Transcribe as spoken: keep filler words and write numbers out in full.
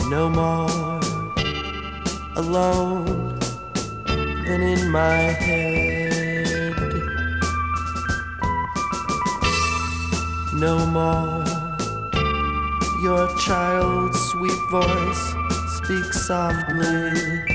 no more alone than in my head. No more your child's sweet voice speaks softly